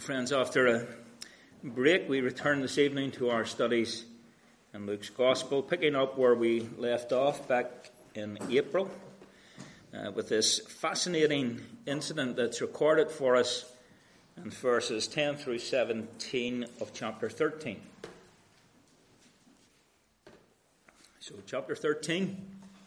Friends, after a break, we return this evening to our studies in Luke's Gospel, picking up where we left off back in April with this fascinating incident that's recorded for us in verses 10 through 17 of chapter 13. So, chapter 13,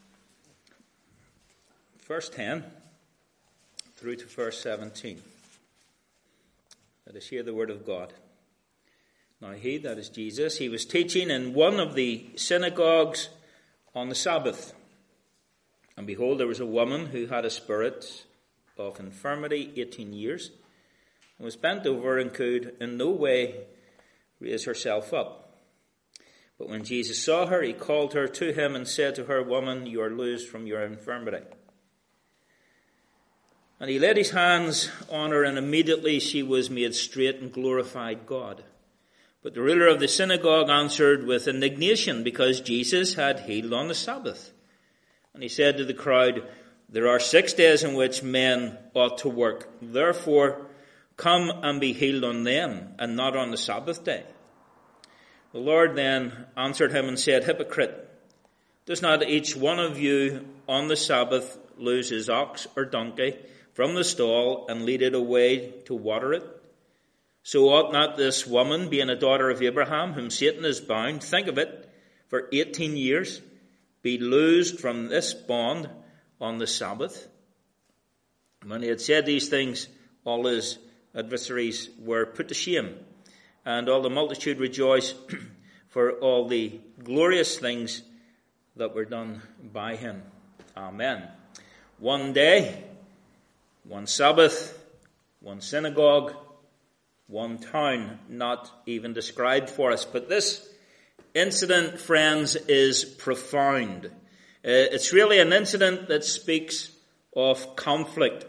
verse 10 through to verse 17. Let us hear the word of God. Now he, that is Jesus, he was teaching in one of the synagogues on the Sabbath. And behold, there was a woman who had a spirit of infirmity 18 years, and was bent over and could in no way raise herself up. But when Jesus saw her, he called her to him and said to her, Woman, you are loosed from your infirmity. And he laid his hands on her, and immediately she was made straight and glorified God. But the ruler of the synagogue answered with indignation, because Jesus had healed on the Sabbath. And he said to the crowd, There are 6 days in which men ought to work. Therefore, come and be healed on them, and not on the Sabbath day. The Lord then answered him and said, Hypocrite, does not each one of you on the Sabbath loose his ox or donkey from the stall and lead it away to water it? So ought not this woman, being a daughter of Abraham, whom Satan has bound, think of it, for 18 years, be loosed from this bond on the Sabbath? When he had said these things, all his adversaries were put to shame, and all the multitude rejoiced for all the glorious things that were done by him. Amen. One day, one Sabbath, one synagogue, one town, not even described for us. But this incident, friends, is profound. It's really an incident that speaks of conflict.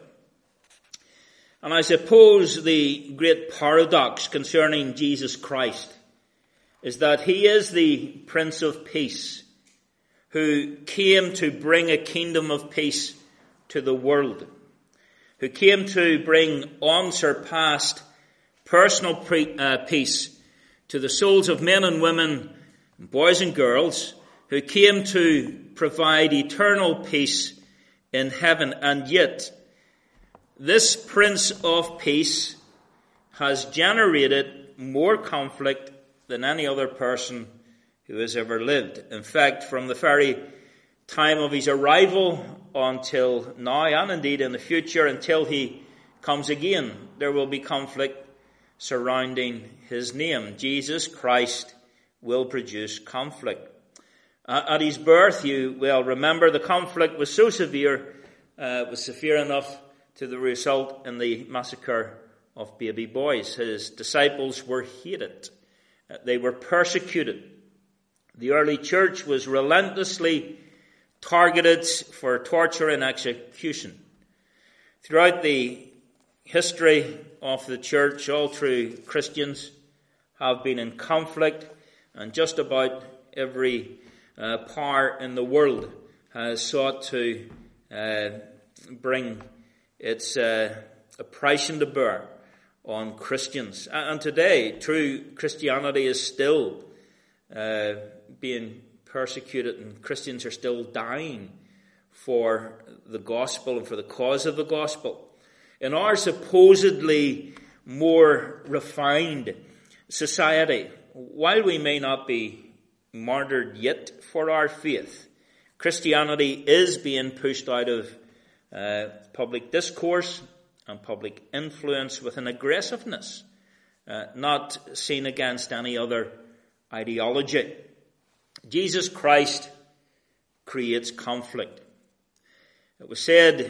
And I suppose the great paradox concerning Jesus Christ is that he is the Prince of Peace, who came to bring a kingdom of peace to the world, who came to bring unsurpassed personal peace to the souls of men and women, boys and girls, who came to provide eternal peace in heaven. And yet, this Prince of Peace has generated more conflict than any other person who has ever lived. In fact, from the very time of his arrival until now, and indeed in the future until he comes again, there will be conflict surrounding his name. Jesus Christ will produce conflict. At his birth, you will remember, the conflict was so severe, was severe enough to the result in the massacre of baby boys. His disciples were hated. They were persecuted. The early church was relentlessly targeted for torture and execution. Throughout the history of the church, all true Christians have been in conflict, and just about every power in the world has sought to bring its oppression to bear on Christians. And today, true Christianity is still being persecuted, and Christians are still dying for the gospel and for the cause of the gospel. In our supposedly more refined society, while we may not be martyred yet for our faith, Christianity is being pushed out of public discourse and public influence with an aggressiveness not seen against any other ideology. Jesus Christ creates conflict. It was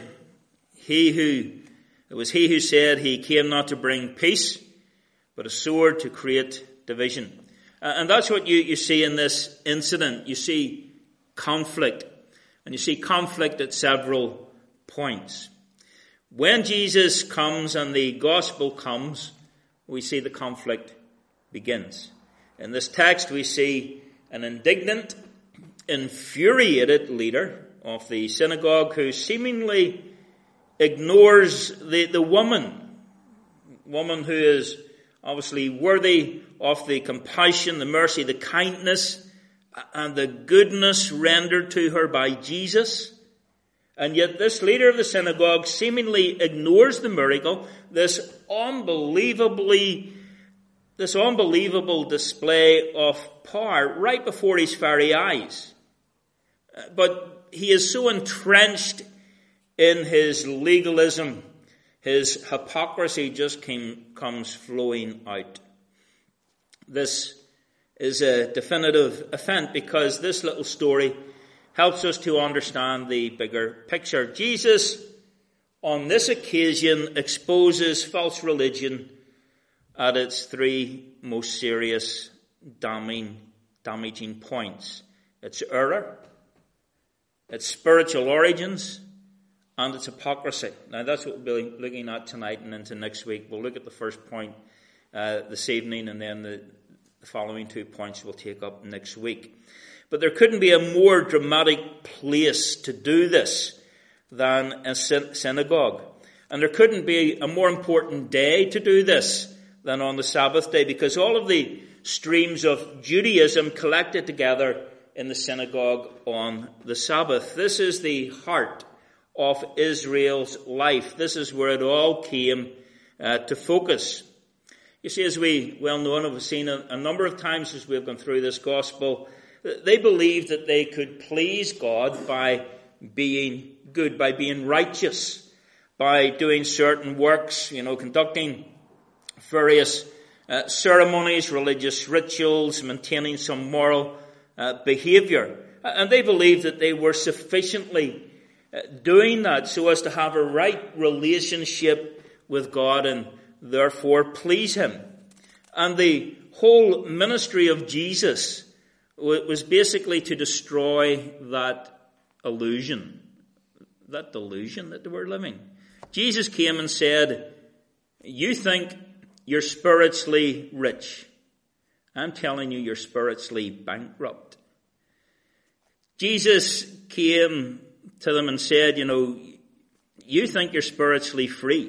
he who said he came not to bring peace, but a sword to create division. And that's what you see in this incident. You see conflict, and you see conflict at several points. When Jesus comes and the gospel comes, we see the conflict begins. In this text, we see an indignant, infuriated leader of the synagogue who seemingly ignores the woman woman who is obviously worthy of the compassion, the mercy, the kindness, and the goodness rendered to her by Jesus. And yet this leader of the synagogue seemingly ignores the miracle, this unbelievable display of power right before his very eyes. But he is so entrenched in his legalism, his hypocrisy just comes flowing out. This is a definitive event because this little story helps us to understand the bigger picture. Jesus, on this occasion, exposes false religion at its three most serious damaging points. Its error, its spiritual origins, and its hypocrisy. Now that's what we'll be looking at tonight and into next week. We'll look at the first point this evening, and then the following 2 points we'll take up next week. But there couldn't be a more dramatic place to do this than a synagogue. And there couldn't be a more important day to do this than on the Sabbath day, because all of the streams of Judaism collected together in the synagogue on the Sabbath. This is the heart of Israel's life. This is where it all came to focus. You see, as we well know and have seen a number of times as we've gone through this gospel, they believed that they could please God by being good, by being righteous, by doing certain works, conducting various ceremonies, religious rituals, maintaining some moral behavior. And they believed that they were sufficiently doing that so as to have a right relationship with God and therefore please him. And the whole ministry of Jesus was basically to destroy that illusion, that delusion that they were living. Jesus came and said, you think you're spiritually rich. I'm telling you, you're spiritually bankrupt. Jesus came to them and said, you think you're spiritually free.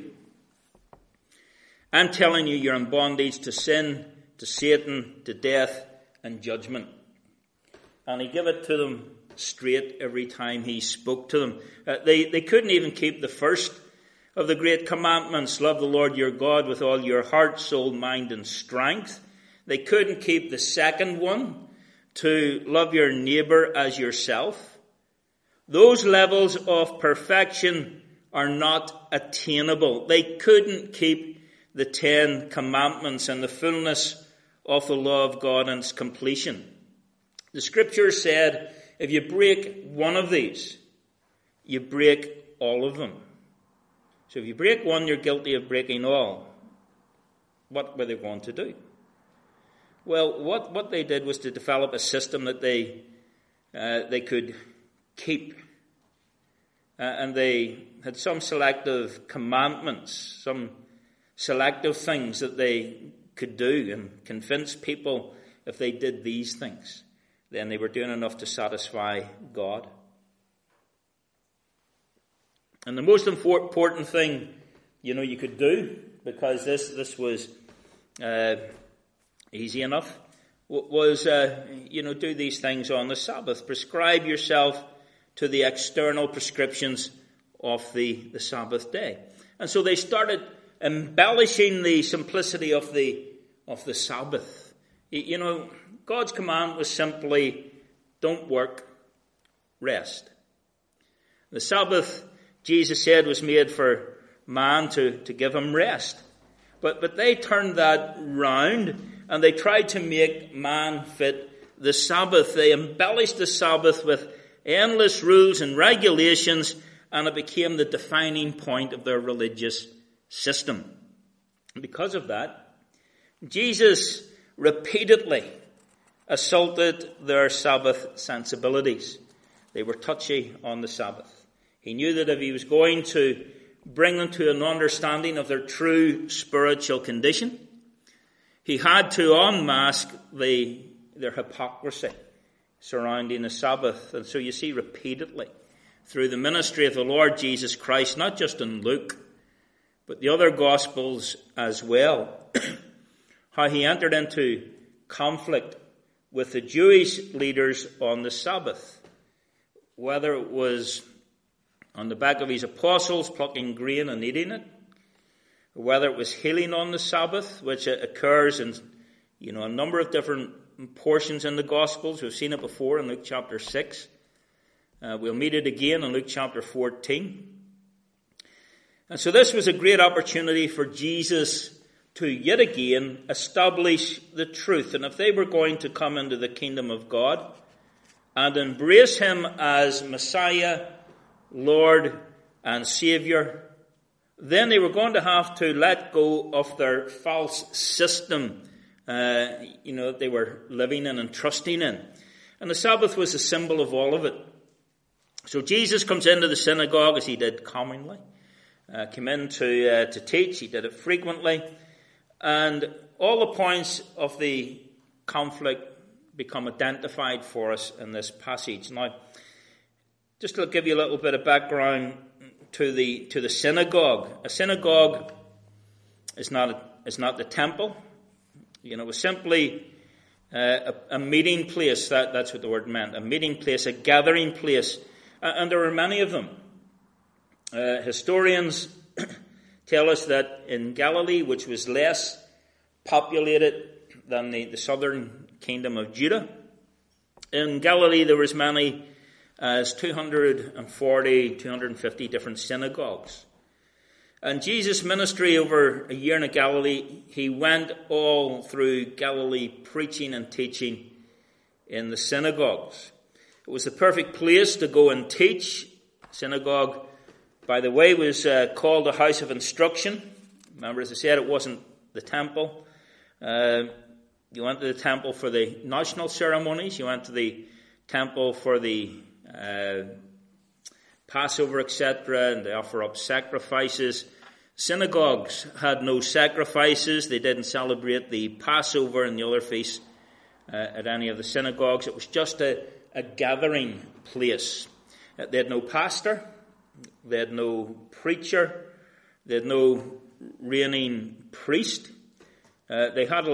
I'm telling you, you're in bondage to sin, to Satan, to death, and judgment. And he gave it to them straight every time he spoke to them. They couldn't even keep the first of the great commandments, love the Lord your God with all your heart, soul, mind, and strength. They couldn't keep the second one, to love your neighbor as yourself. Those levels of perfection are not attainable. They couldn't keep the 10 commandments and the fullness of the law of God and its completion. The scripture said, if you break one of these, you break all of them. So if you break one, you're guilty of breaking all. What were they going to do? Well, what they did was to develop a system that they could keep. And they had some selective commandments, some selective things that they could do and convince people if they did these things, then they were doing enough to satisfy God. And the most important thing, you could do, because this was easy enough, was, do these things on the Sabbath. Prescribe yourself to the external prescriptions of the Sabbath day. And so they started embellishing the simplicity of the Sabbath. God's command was simply, don't work, rest. The Sabbath, Jesus said, was made for man to give him rest. But they turned that round and they tried to make man fit the Sabbath. They embellished the Sabbath with endless rules and regulations, and it became the defining point of their religious system. And because of that, Jesus repeatedly assaulted their Sabbath sensibilities. They were touchy on the Sabbath. He knew that if he was going to bring them to an understanding of their true spiritual condition, he had to unmask their hypocrisy surrounding the Sabbath. And so you see repeatedly through the ministry of the Lord Jesus Christ, not just in Luke, but the other Gospels as well, how he entered into conflict with the Jewish leaders on the Sabbath, whether it was on the back of his apostles plucking grain and eating it, or whether it was healing on the Sabbath, which occurs in a number of different portions in the Gospels. We've seen it before in Luke chapter 6. We'll meet it again in Luke chapter 14. And so this was a great opportunity for Jesus to yet again establish the truth. And if they were going to come into the kingdom of God and embrace him as Messiah, Lord and Savior, then they were going to have to let go of their false system that they were living in and trusting in. And the Sabbath was a symbol of all of it. So Jesus comes into the synagogue, as he did commonly, came in to teach. He did it frequently. And all the points of the conflict become identified for us in this passage. Now, just to give you a little bit of background to the synagogue. A synagogue is not the temple. It was simply a meeting place. That's what the word meant. A meeting place, a gathering place. And there were many of them. Historians tell us that in Galilee, which was less populated than the southern kingdom of Judah, in Galilee there was many as 240, 250 different synagogues. And Jesus' ministry over a year in Galilee, he went all through Galilee preaching and teaching in the synagogues. It was the perfect place to go and teach. Synagogue, by the way, was called a house of instruction. Remember, as I said, it wasn't the temple. You went to the temple for the national ceremonies. You went to the temple for the Passover, etc., and they offer up sacrifices. Synagogues had no sacrifices. They didn't celebrate the Passover and the other feasts at any of the synagogues. It was just a gathering place. They had no pastor. They had no preacher. They had no reigning priest. They had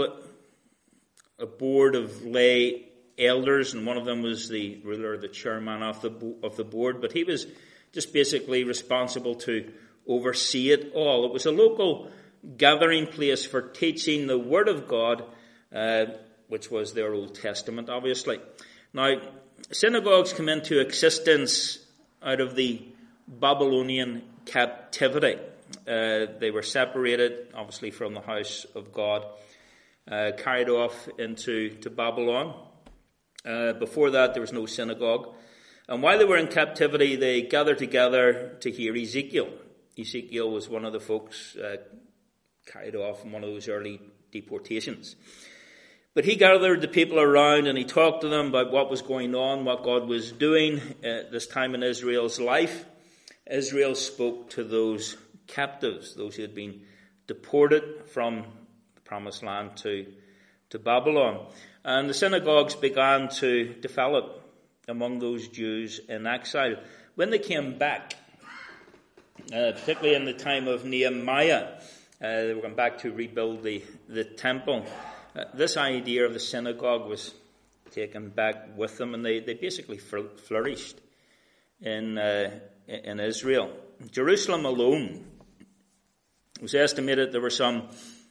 a board of lay elders, and one of them was the ruler, the chairman of the board. But he was just basically responsible to oversee it all. It was a local gathering place for teaching the Word of God, which was their Old Testament, obviously. Now, synagogues came into existence out of the Babylonian captivity. They were separated, obviously, from the house of God, carried off into Babylon. Before that, there was no synagogue. And while they were in captivity, they gathered together to hear Ezekiel. Ezekiel was one of the folks carried off in one of those early deportations. But he gathered the people around and he talked to them about what was going on, what God was doing at this time in Israel's life. Israel spoke to those captives, those who had been deported from the Promised Land to Babylon. And the synagogues began to develop among those Jews in exile. When they came back, particularly in the time of Nehemiah, they were going back to rebuild the temple. This idea of the synagogue was taken back with them, and they basically flourished in Israel. Jerusalem alone, it was estimated there were some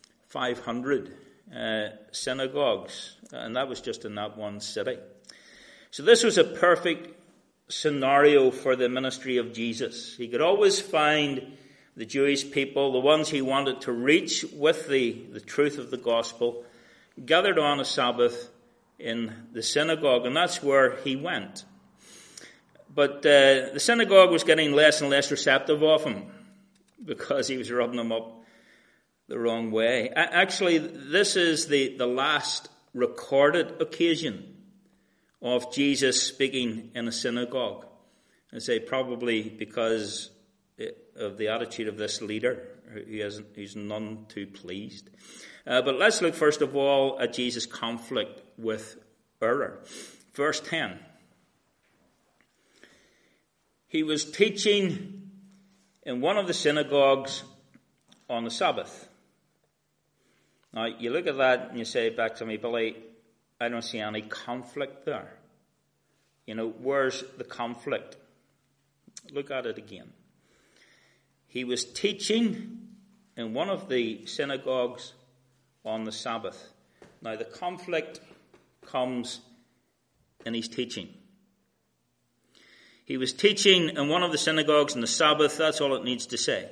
500 synagogues, and that was just in that one city. So this was a perfect scenario for the ministry of Jesus. He could always find the Jewish people, the ones he wanted to reach with the truth of the gospel, gathered on a Sabbath in the synagogue, and that's where he went. But the synagogue was getting less and less receptive of him because he was rubbing them up the wrong way. Actually, this is the last recorded occasion of Jesus speaking in a synagogue. I say probably because of the attitude of this leader, who's none too pleased. But let's look first of all at Jesus' conflict with error. Verse 10. He was teaching in one of the synagogues, on the Sabbath. Now, you look at that and you say back to me, Billy, I don't see any conflict there. Where's the conflict? Look at it again. He was teaching in one of the synagogues on the Sabbath. Now, the conflict comes in his teaching. He was teaching in one of the synagogues on the Sabbath. That's all it needs to say.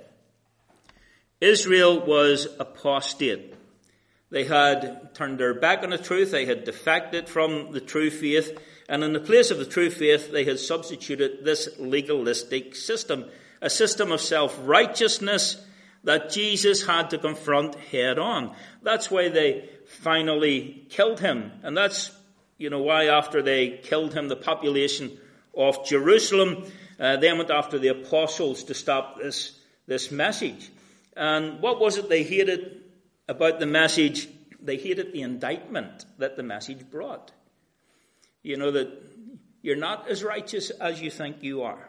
Israel was apostate. They had turned their back on the truth. They had defected from the true faith. And in the place of the true faith, they had substituted this legalistic system, a system of self-righteousness that Jesus had to confront head on. That's why they finally killed him. And that's, why after they killed him, the population of Jerusalem, they went after the apostles to stop this message. And what was it they hated about the message? They hated the indictment that the message brought. That you're not as righteous as you think you are.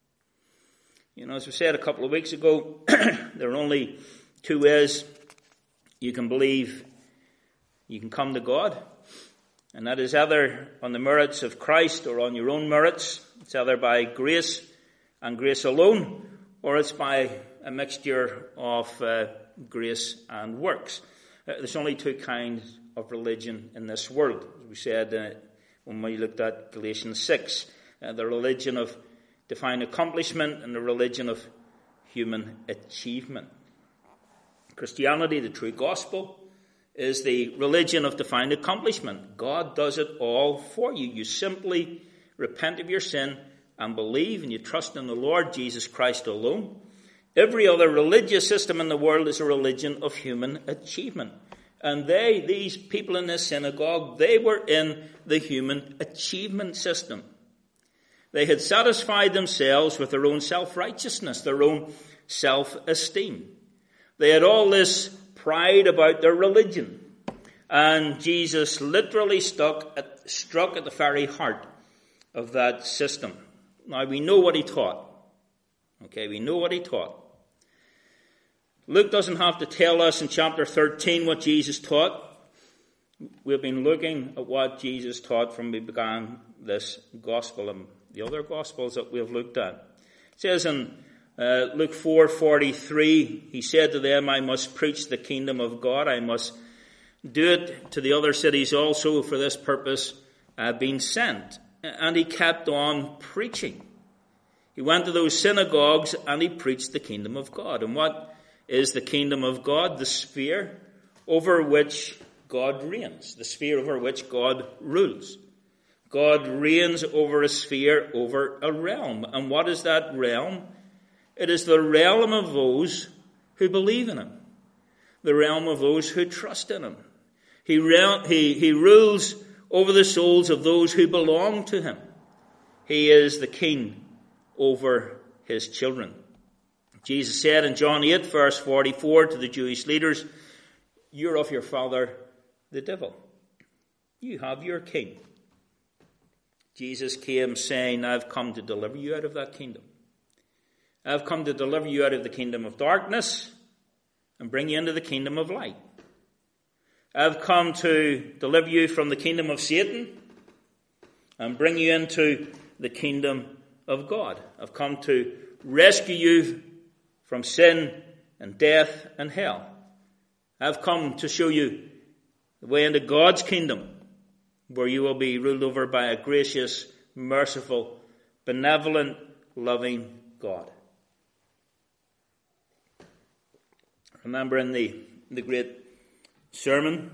As we said a couple of weeks ago, there are only two ways you can believe you can come to God. And that is either on the merits of Christ or on your own merits. It's either by grace and grace alone, or it's by a mixture of grace and works. There's only two kinds of religion in this world. As we said when we looked at Galatians 6, the religion of divine accomplishment and the religion of human achievement. Christianity, the true gospel, is the religion of divine accomplishment. God does it all for you. You simply repent of your sin and believe, and you trust in the Lord Jesus Christ alone. Every other religious system in the world is a religion of human achievement. And these people in this synagogue, they were in the human achievement system. They had satisfied themselves with their own self-righteousness, their own self-esteem. They had all this pride about their religion. And Jesus literally struck at the very heart of that system. Now, we know what he taught. Okay, we know what he taught. Luke doesn't have to tell us in chapter 13 what Jesus taught. We've been looking at what Jesus taught from we began this gospel and the other gospels that we've looked at. It says in Luke 4:43, he said to them, I must preach the kingdom of God. I must do it to the other cities also. For this purpose I've been sent. And he kept on preaching. He went to those synagogues and he preached the kingdom of God. And what is the kingdom of God? The sphere over which God reigns. The sphere over which God rules. God reigns over a sphere, over a realm. And what is that realm? It is the realm of those who believe in him. The realm of those who trust in him. He rules over the souls of those who belong to him. He is the king over his children. Jesus said in John 8, verse 44 to the Jewish leaders, you're of your father, the devil. You have your king. Jesus came saying, I've come to deliver you out of that kingdom. I've come to deliver you out of the kingdom of darkness and bring you into the kingdom of light. I've come to deliver you from the kingdom of Satan and bring you into the kingdom of God. I've come to rescue you from sin and death and hell. I've come to show you the way into God's kingdom, where you will be ruled over by a gracious, merciful, benevolent, loving God. Remember in the great sermon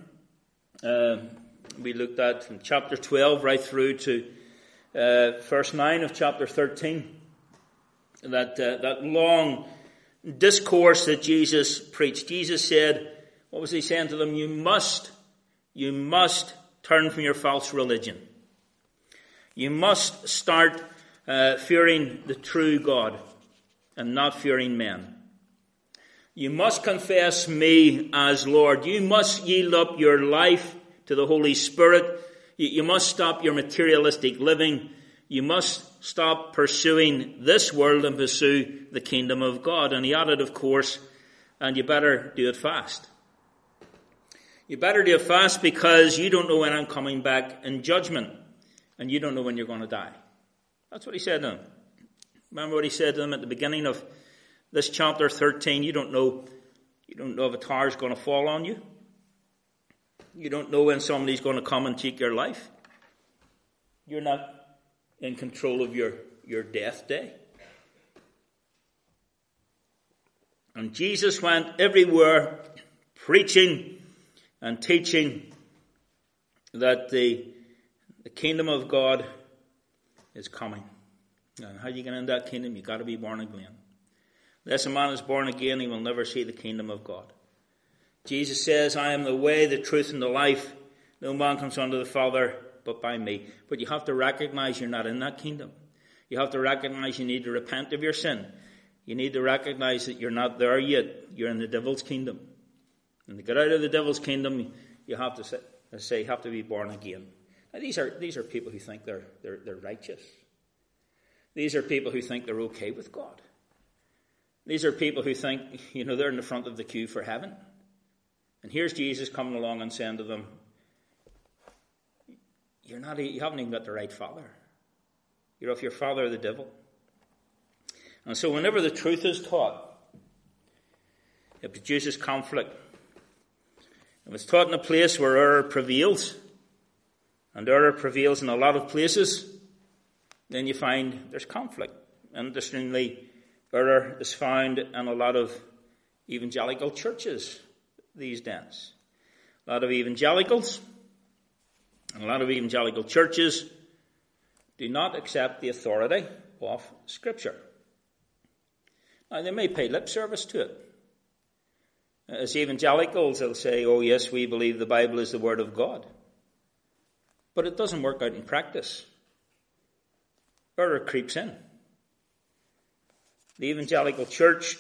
we looked at from chapter 12 right through to verse 9 of chapter 13, that long discourse that Jesus preached. Jesus said, what was he saying to them? You must turn from your false religion. You must start fearing the true God and not fearing men. You must confess me as Lord. You must yield up your life to the Holy Spirit. You must stop your materialistic living. You must stop pursuing this world and pursue the kingdom of God. And he added, of course, And you better do it fast. You better do it fast because you don't know when I'm coming back in judgment. And you don't know when you're going to die. That's what he said to them. Remember what he said to them at the beginning of this chapter 13? You don't know if a tower is going to fall on you. You don't know when somebody's going to come and take your life. You're not in control of your death day. And Jesus went everywhere preaching and teaching that the kingdom of God is coming. And how do you get into that kingdom? You've got to be born again. Unless a man is born again, he will never see the kingdom of God. Jesus says, I am the way, the truth, and the life. No man comes unto the Father but by me. But you have to recognize you're not in that kingdom. You have to recognize you need to repent of your sin. You need to recognize that you're not there yet. You're in the devil's kingdom. And to get out of the devil's kingdom, you have to be born again. Now, these are people who think they're righteous. These are people who think they're okay with God. These are people who think, they're in the front of the queue for heaven. And here's Jesus coming along and saying to them, you haven't even got the right father. You're of your father, the devil. And so whenever the truth is taught, it produces conflict. If it's taught in a place where error prevails, and error prevails in a lot of places, then you find there's conflict. Interestingly, error is found in a lot of evangelical churches these days. A lot of evangelicals and a lot of evangelical churches do not accept the authority of Scripture. Now, they may pay lip service to it. As evangelicals, they'll say, oh yes, we believe the Bible is the Word of God. But it doesn't work out in practice. Error creeps in. The evangelical church,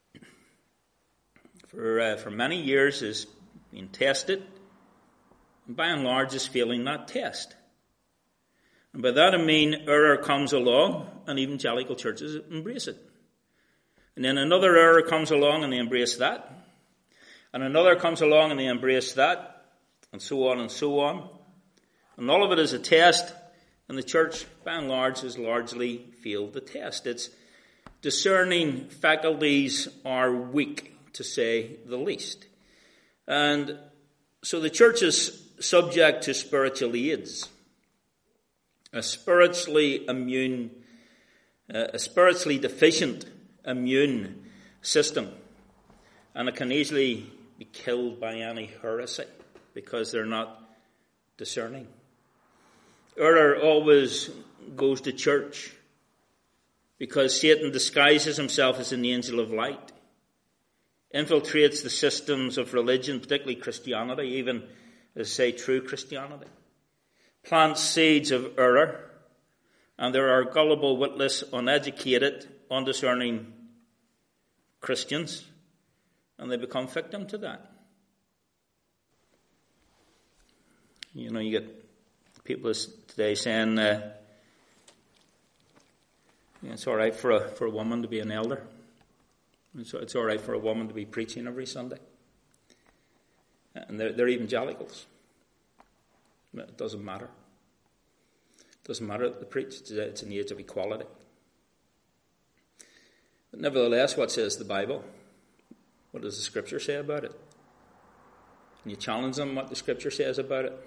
for many years, has been tested, and by and large is failing that test. And by that I mean error comes along, and evangelical churches embrace it. And then another error comes along, and they embrace that. And another comes along, and they embrace that, and so on and so on. And all of it is a test, and the church, by and large, has largely failed the test. Its discerning faculties are weak, to say the least. And so the church is subject to spiritual aids. A spiritually deficient immune system. And it can easily be killed by any heresy because they're not discerning. Error always goes to church because Satan disguises himself as an angel of light, infiltrates the systems of religion, particularly Christianity, even, as say, true Christianity, plants seeds of error, and there are gullible, witless, uneducated, undiscerning Christians, and they become victim to that. You get people today saying it's all right for a woman to be an elder. It's all right for a woman to be preaching every Sunday. And they're evangelicals. It doesn't matter. It doesn't matter that they preach. It's an age of equality. But nevertheless, what says the Bible? What does the Scripture say about it? And you challenge them what the Scripture says about it.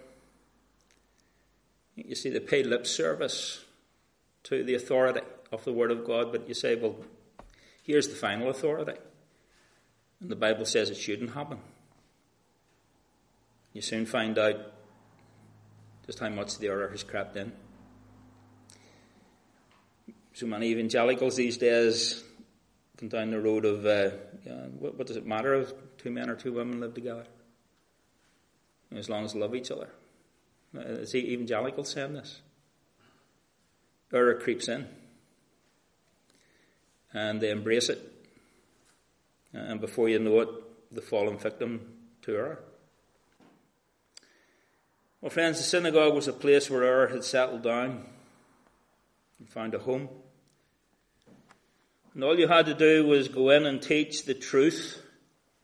You see, they pay lip service to the authority of the Word of God, but you say, well, here's the final authority. And the Bible says it shouldn't happen. You soon find out just how much the error has crept in. So many evangelicals these days come down the road of, what does it matter if two men or two women live together? As long as they love each other. Is the evangelical saying this? Error creeps in. And they embrace it. And before you know it, they fall victim to error. Well, friends, the synagogue was a place where error had settled down and found a home. And all you had to do was go in and teach the truth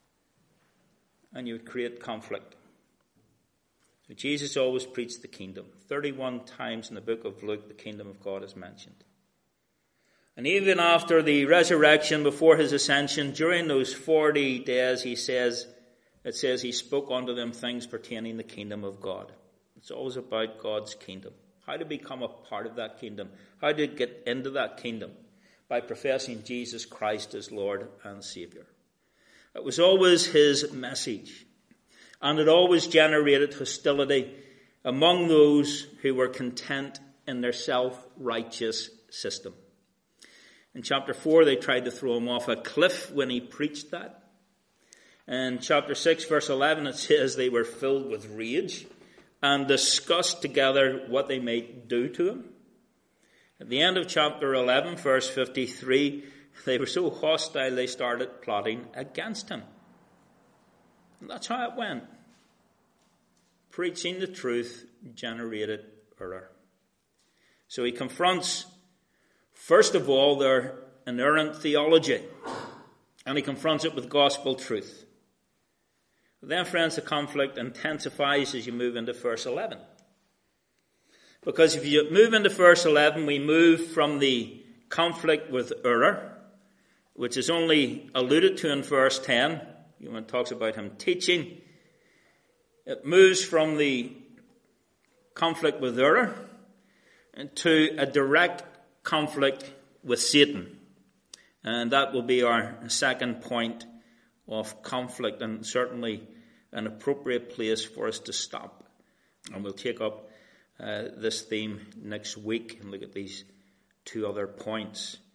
and you would create conflict. So Jesus always preached the kingdom. 31 times in the book of Luke, the kingdom of God is mentioned. And even after the resurrection, before his ascension, during those 40 days, it says he spoke unto them things pertaining the kingdom of God. It's always about God's kingdom. How to become a part of that kingdom. How to get into that kingdom. By professing Jesus Christ as Lord and Saviour. It was always his message. And it always generated hostility among those who were content in their self-righteous system. In chapter 4, they tried to throw him off a cliff when he preached that. In chapter 6, verse 11, it says they were filled with rage and discussed together what they might do to him. At the end of chapter 11, verse 53, they were so hostile they started plotting against him. And that's how it went. Preaching the truth generated error. So he confronts, first of all, their inerrant theology. And he confronts it with gospel truth. Then, friends, the conflict intensifies as you move into verse 11. Because if you move into verse 11, we move from the conflict with error, which is only alluded to in verse 10, when it talks about him teaching. It moves from the conflict with error to a direct conflict with Satan. And that will be our second point of conflict, and certainly an appropriate place for us to stop. And we'll take up this theme next week and look at these two other points.